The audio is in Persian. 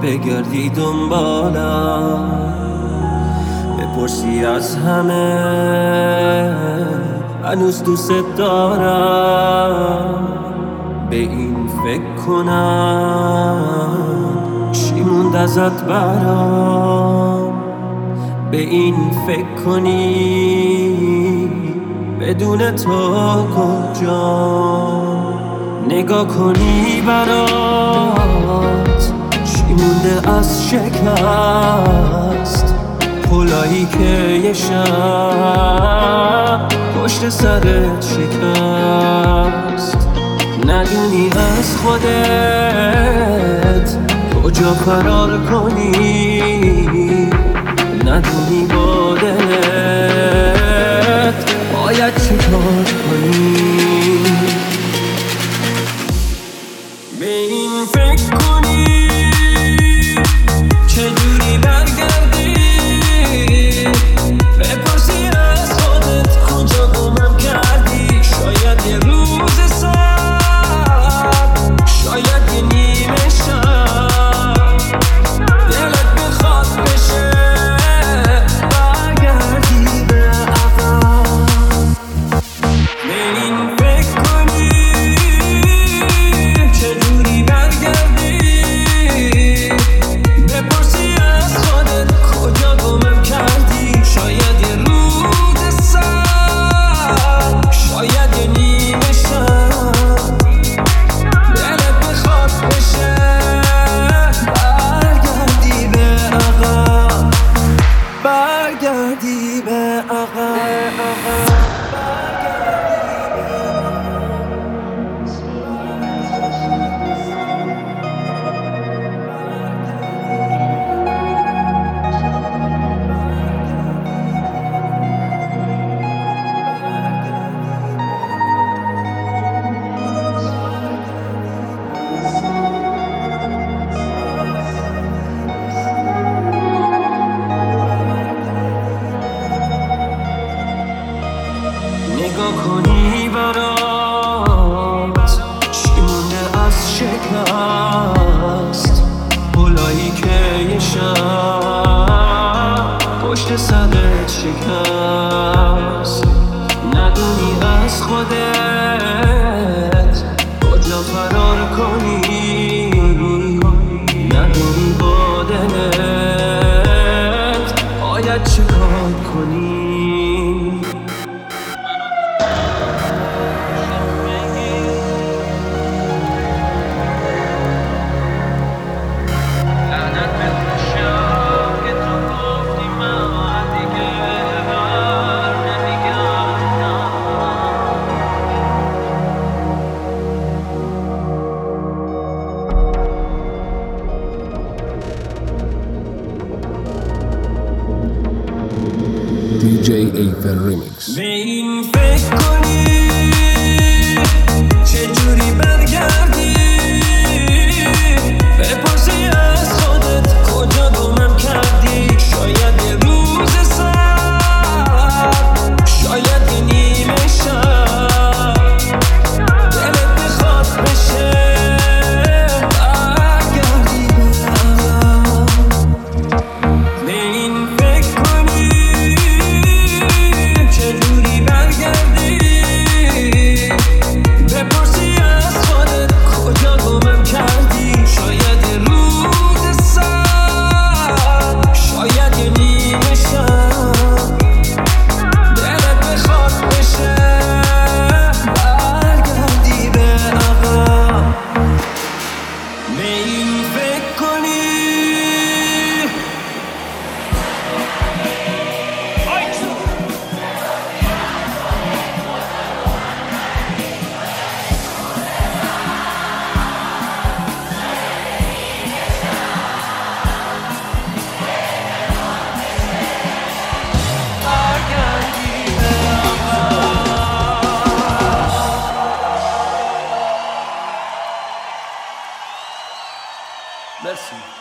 بگردی دنبالم، بپرسی از همه هنوز دوست دارم. به این فکر کنم چی موند ازت برام، به این فکر کنی بدون تو کجا، نگاه کنی برات چی مونده از شکست، پلایی که یه شب پشت سرت شکست. ندونی از خودت کجا فرار کنی، ندونی با دلت باید چیکار کنی. به این فکر کنی چجوری برگردی، بپرسی از خودت کجا گمم کردی. شاید یه روز سر، شاید یه نیمه شب، دلت بخواد بشه برگردی به عقب. به این فکر کنی چجوری برگردی، بپرسی از خودت کجا گمم کردی. شاید یه روز سر، شاید یه نیمه شب، دلت بخواد بشه برگردی به عقب، برگردی به عقب. نگاه کنی برات چی مونده از شکست، پلایی که یه شب پشت سرت شکست. ندونی از خودت کجا فرار کنی، ندونی با دلت باید چیکار کنی. DJ Eiffel Remix. به این فکر کنی چجوری برگردی، بپرسی از خودت کجا گمم کردی. شاید یه روز سر، شاید یه نیمه شب، دلت بخواد بشه برگردی به عقب. به این فکر کنی چجوری برگردی، بپرسی از خودت کجا گمم کردی. شاید یه روز سر، شاید یه نیمه شب، دلت بخواد بشه برگردی به عقب. به این فکر کنی Merci.